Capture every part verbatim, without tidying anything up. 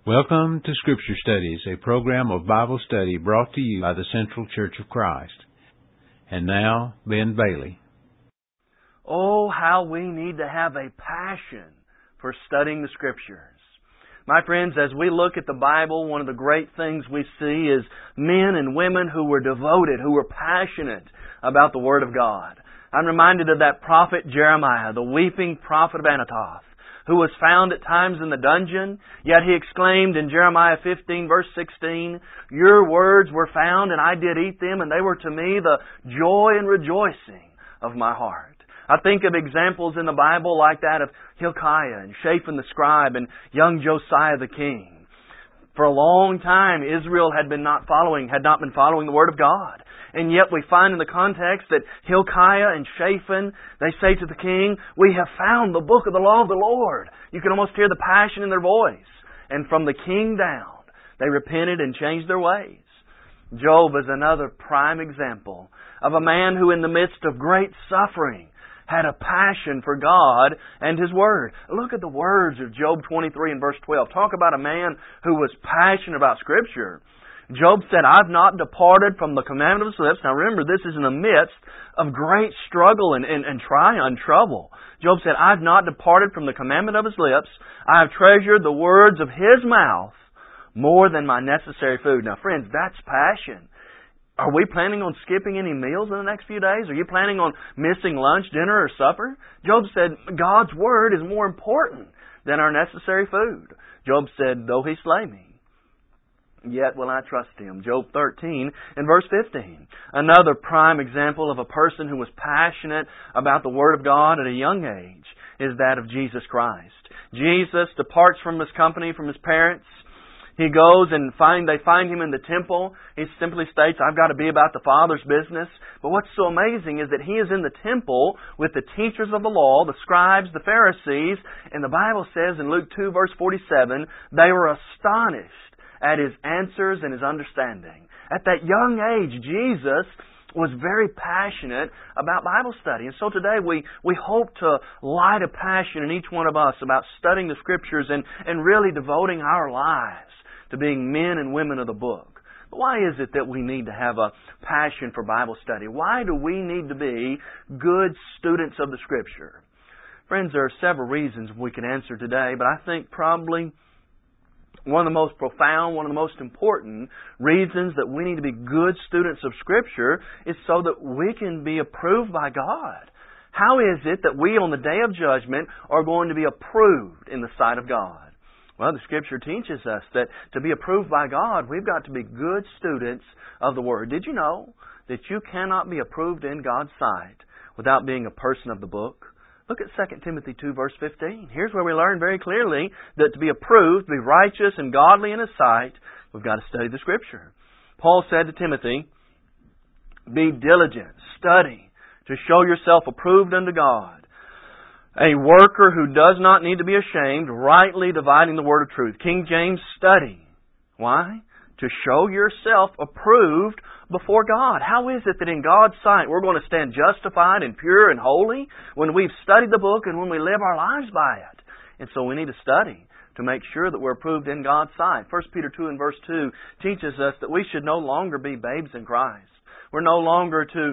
Welcome to Scripture Studies, a program of Bible study brought to you by the Central Church of Christ. And now, Ben Bailey. Oh, how we need to have a passion for studying the Scriptures. My friends, as we look at the Bible, one of the great things we see is men and women who were devoted, who were passionate about the Word of God. I'm reminded of that prophet Jeremiah, the weeping prophet of Anathoth, who was found at times in the dungeon, yet he exclaimed in Jeremiah fifteen, verse sixteen, "Your words were found, and I did eat them, and they were to me the joy and rejoicing of my heart." I think of examples in the Bible like that of Hilkiah and Shaphan the scribe and young Josiah the king. For a long time, Israel had been not following, had not been following the Word of God. And yet we find in the context that Hilkiah and Shaphan, they say to the king, "We have found the book of the law of the Lord." You can almost hear the passion in their voice. And from the king down, they repented and changed their ways. Job is another prime example of a man who in the midst of great suffering had a passion for God and His Word. Look at the words of Job twenty-three and verse twelve. Talk about a man who was passionate about Scripture. Job said, "I've not departed from the commandment of His lips." Now remember, this is in the midst of great struggle and, and, and trial and trouble. Job said, "I've not departed from the commandment of His lips. I have treasured the words of His mouth more than my necessary food." Now friends, that's passion. Are we planning on skipping any meals in the next few days? Are you planning on missing lunch, dinner, or supper? Job said, God's Word is more important than our necessary food. Job said, "Though He slay me, yet will I trust Him." Job thirteen and verse fifteen. Another prime example of a person who was passionate about the Word of God at a young age is that of Jesus Christ. Jesus departs from His company, from His parents. He goes and find they find Him in the temple. He simply states, "I've got to be about the Father's business." But what's so amazing is that He is in the temple with the teachers of the law, the scribes, the Pharisees, and the Bible says in Luke two verse forty-seven, they were astonished at His answers and His understanding. At that young age, Jesus was very passionate about Bible study. And so today we, we hope to light a passion in each one of us about studying the Scriptures and, and really devoting our lives to being men and women of the book. But why is it that we need to have a passion for Bible study? Why do we need to be good students of the Scripture? Friends, there are several reasons we can answer today, but I think probably one of the most profound, one of the most important reasons that we need to be good students of Scripture is so that we can be approved by God. How is it that we on the day of judgment are going to be approved in the sight of God? Well, the Scripture teaches us that to be approved by God, we've got to be good students of the Word. Did you know that you cannot be approved in God's sight without being a person of the book? Look at Second Timothy two, verse fifteen. Here's where we learn very clearly that to be approved, to be righteous and godly in His sight, we've got to study the Scripture. Paul said to Timothy, "Be diligent, study, to show yourself approved unto God, a worker who does not need to be ashamed, rightly dividing the word of truth." King James, study. Why? To show yourself approved before God. How is it that in God's sight we're going to stand justified and pure and holy when we've studied the book and when we live our lives by it? And so we need to study to make sure that we're approved in God's sight. First Peter two and verse two teaches us that we should no longer be babes in Christ. We're no longer to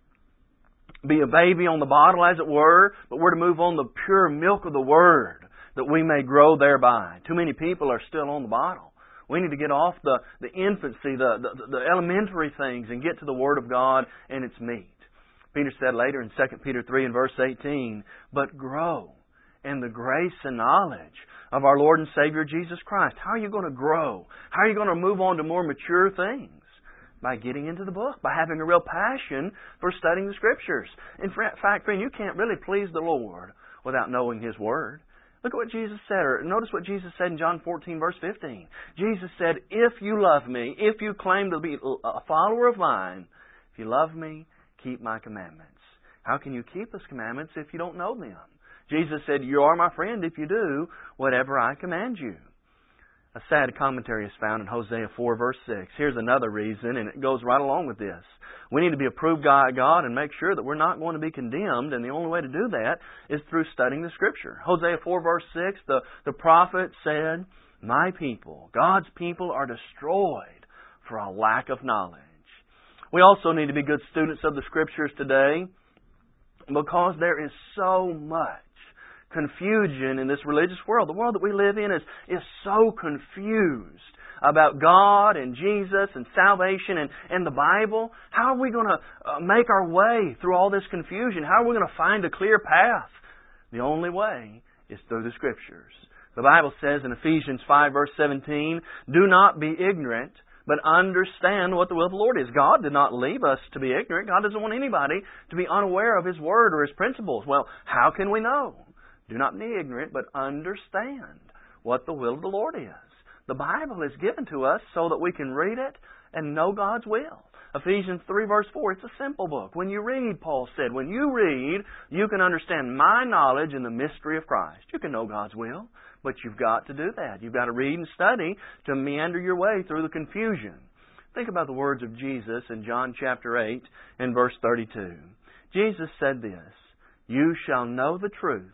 be a baby on the bottle, as it were, but we're to move on the pure milk of the Word, that we may grow thereby. Too many people are still on the bottle. We need to get off the, the infancy, the, the, the elementary things, and get to the Word of God and its meat. Peter said later in Second Peter three and verse eighteen, "But grow in the grace and knowledge of our Lord and Savior Jesus Christ." How are you going to grow? How are you going to move on to more mature things? By getting into the book, by having a real passion for studying the Scriptures. In fact, friend, you can't really please the Lord without knowing His Word. Look at what Jesus said, or notice what Jesus said in John fourteen, verse fifteen. Jesus said, "If you love me, if you claim to be a follower of mine, if you love me, keep my commandments." How can you keep His commandments if you don't know them? Jesus said, "You are my friend if you do whatever I command you." A sad commentary is found in Hosea four, verse six. Here's another reason, and it goes right along with this. We need to be approved by God and make sure that we're not going to be condemned, and the only way to do that is through studying the Scripture. Hosea four, verse six, the, the prophet said, My people, God's people, are destroyed for a lack of knowledge. We also need to be good students of the Scriptures today because there is so much confusion in this religious world. The world that we live in is, is so confused about God and Jesus and salvation and, and the Bible. How are we going to uh, make our way through all this confusion? How are we going to find a clear path? The only way is through the Scriptures. The Bible says in Ephesians five verse seventeen, "Do not be ignorant, but understand what the will of the Lord is." God did not leave us to be ignorant. God doesn't want anybody to be unaware of His Word or His principles. Well, how can we know? Do not be ignorant, but understand what the will of the Lord is. The Bible is given to us so that we can read it and know God's will. Ephesians three verse four, it's a simple book. When you read, Paul said, when you read, you can understand my knowledge in the mystery of Christ. You can know God's will, but you've got to do that. You've got to read and study to meander your way through the confusion. Think about the words of Jesus in John chapter eight and verse thirty-two. Jesus said this, "You shall know the truth,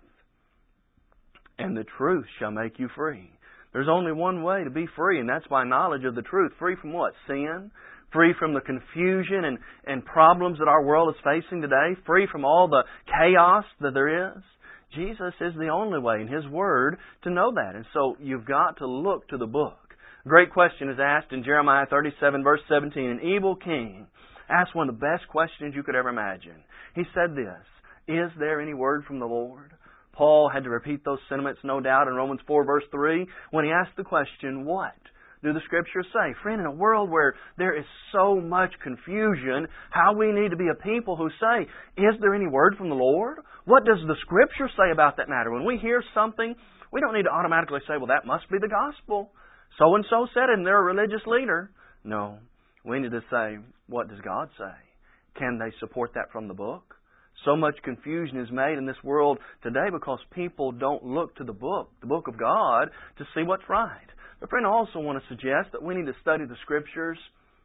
and the truth shall make you free." There's only one way to be free, and that's by knowledge of the truth. Free from what? Sin. Free from the confusion and, and problems that our world is facing today. Free from all the chaos that there is. Jesus is the only way in His Word to know that. And so you've got to look to the book. A great question is asked in Jeremiah thirty-seven verse seventeen. An evil king asked one of the best questions you could ever imagine. He said this, "Is there any word from the Lord?" Paul had to repeat those sentiments, no doubt, in Romans four verse three when he asked the question, what do the Scriptures say? Friend, in a world where there is so much confusion, how we need to be a people who say, is there any word from the Lord? What does the Scripture say about that matter? When we hear something, we don't need to automatically say, well, that must be the gospel. So-and-so said it and they're a religious leader. No, we need to say, what does God say? Can they support that from the book? So much confusion is made in this world today because people don't look to the book, the book of God, to see what's right. But friend, I also want to suggest that we need to study the Scriptures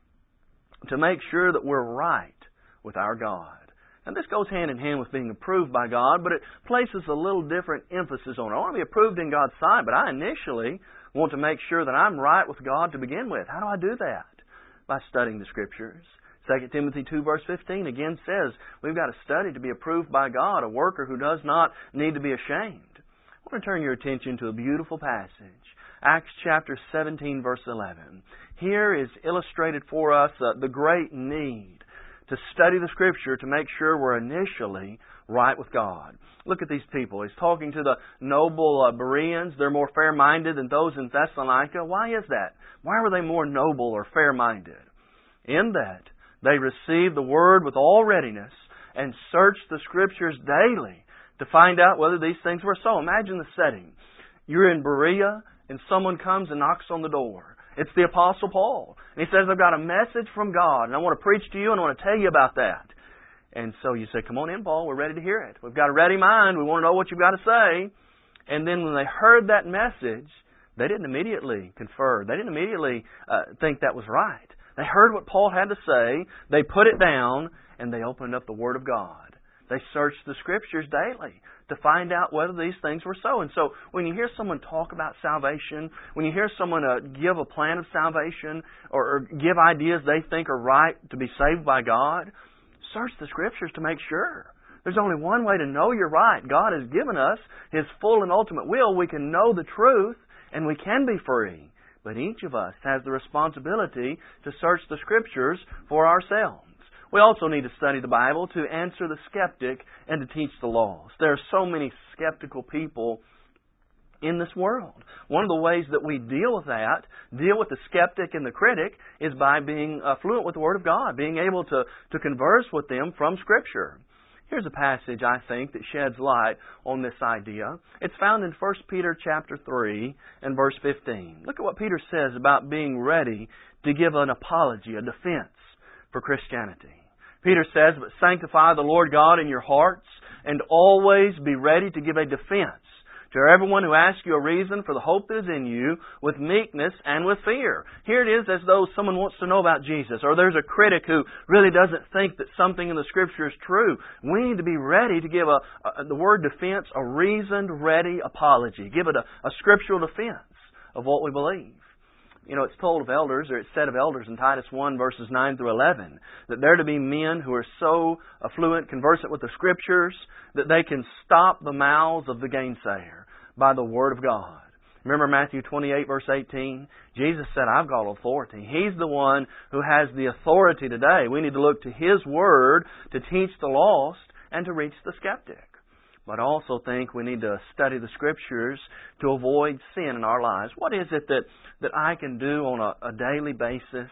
to make sure that we're right with our God. And this goes hand in hand with being approved by God, but it places a little different emphasis on it. I want to be approved in God's sight, but I initially want to make sure that I'm right with God to begin with. How do I do that? By studying the Scriptures. Second Timothy two verse fifteen again says we've got to study to be approved by God, a worker who does not need to be ashamed. I want to turn your attention to a beautiful passage. Acts chapter seventeen verse eleven. Here is illustrated for us uh, the great need to study the Scripture to make sure we're initially right with God. Look at these people. He's talking to the noble uh, Bereans. They're more fair-minded than those in Thessalonica. Why is that? Why were they more noble or fair-minded? In that they received the Word with all readiness and searched the Scriptures daily to find out whether these things were so. Imagine the setting. You're in Berea and someone comes and knocks on the door. It's the Apostle Paul. And he says, I've got a message from God and I want to preach to you and I want to tell you about that. And so you say, come on in, Paul. We're ready to hear it. We've got a ready mind. We want to know what you've got to say. And then when they heard that message, they didn't immediately confer. They didn't immediately uh, think that was right. They heard what Paul had to say. They put it down and they opened up the Word of God. They searched the Scriptures daily to find out whether these things were so. And so when you hear someone talk about salvation, when you hear someone uh, give a plan of salvation or, or give ideas they think are right to be saved by God, search the Scriptures to make sure. There's only one way to know you're right. God has given us His full and ultimate will. We can know the truth and we can be free. But each of us has the responsibility to search the Scriptures for ourselves. We also need to study the Bible to answer the skeptic and to teach the lost. There are so many skeptical people in this world. One of the ways that we deal with that, deal with the skeptic and the critic, is by being uh, fluent with the Word of God, being able to, to converse with them from Scripture. Here's a passage, I think, that sheds light on this idea. It's found in First Peter chapter three and verse fifteen. Look at what Peter says about being ready to give an apology, a defense for Christianity. Peter says, but sanctify the Lord God in your hearts, and always be ready to give a defense to everyone who asks you a reason for the hope that is in you, with meekness and with fear. Here it is as though someone wants to know about Jesus, or there's a critic who really doesn't think that something in the Scripture is true. We need to be ready to give a, a the word defense, a reasoned, ready apology. Give it a, a scriptural defense of what we believe. You know, it's told of elders, or it's said of elders in Titus one, verses nine through eleven, that they're to be men who are so affluent, conversant with the Scriptures, that they can stop the mouths of the gainsayer by the Word of God. Remember Matthew twenty-eight, verse eighteen? Jesus said, I've got authority. He's the one who has the authority today. We need to look to His Word to teach the lost and to reach the skeptic. But I also think we need to study the Scriptures to avoid sin in our lives. What is it that, that I can do on a, a daily basis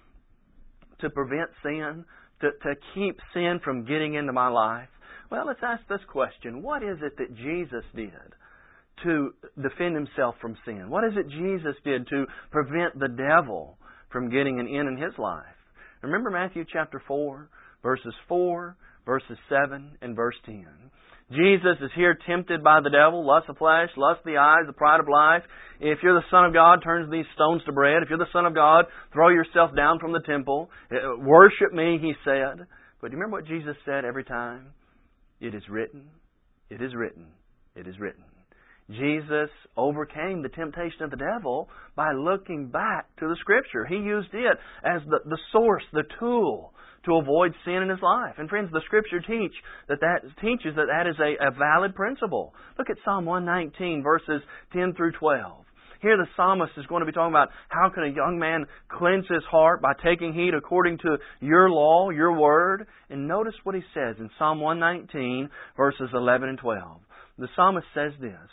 to prevent sin, to, to keep sin from getting into my life? Well, let's ask this question. What is it that Jesus did to defend Himself from sin? What is it Jesus did to prevent the devil from getting an in in His life? Remember Matthew chapter four, verses four, verses seven, and verse ten. Jesus is here tempted by the devil, lust of flesh, lust of the eyes, the pride of life. If you're the Son of God, turn these stones to bread. If you're the Son of God, throw yourself down from the temple. Worship me, He said. But do you remember what Jesus said every time? It is written, it is written, it is written. Jesus overcame the temptation of the devil by looking back to the Scripture. He used it as the, the source, the tool to avoid sin in his life. And friends, the Scripture teach that that teaches that that is a, a valid principle. Look at Psalm one nineteen, verses ten through twelve. Here the psalmist is going to be talking about how can a young man cleanse his heart by taking heed according to your law, your word. And notice what he says in Psalm one nineteen, verses eleven and twelve. The psalmist says this,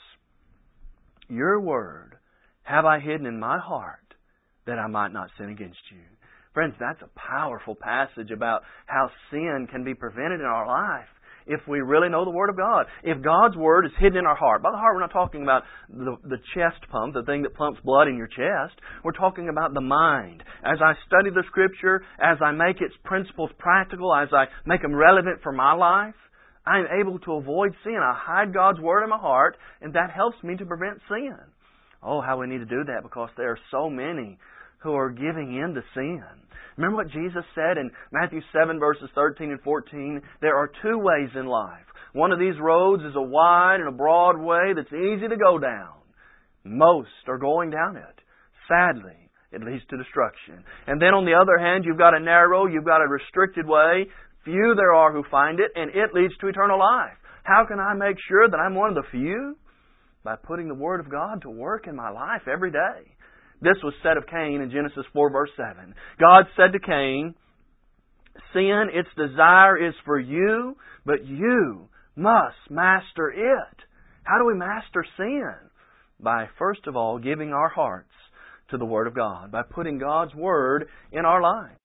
Your word have I hidden in my heart, that I might not sin against you. Friends, that's a powerful passage about how sin can be prevented in our life if we really know the Word of God. If God's Word is hidden in our heart. By the heart, we're not talking about the, the chest pump, the thing that pumps blood in your chest. We're talking about the mind. As I study the Scripture, as I make its principles practical, as I make them relevant for my life, I am able to avoid sin. I hide God's Word in my heart, and that helps me to prevent sin. Oh, how we need to do that, because there are so many who are giving in to sin. Remember what Jesus said in Matthew seven, verses thirteen and fourteen? There are two ways in life. One of these roads is a wide and a broad way that's easy to go down. Most are going down it. Sadly, it leads to destruction. And then on the other hand, you've got a narrow, you've got a restricted way. Few there are who find it, and it leads to eternal life. How can I make sure that I'm one of the few? By putting the Word of God to work in my life every day. This was said of Cain in Genesis four, verse seven. God said to Cain, Sin, its desire is for you, but you must master it. How do we master sin? By, first of all, giving our hearts to the Word of God. By putting God's Word in our lives.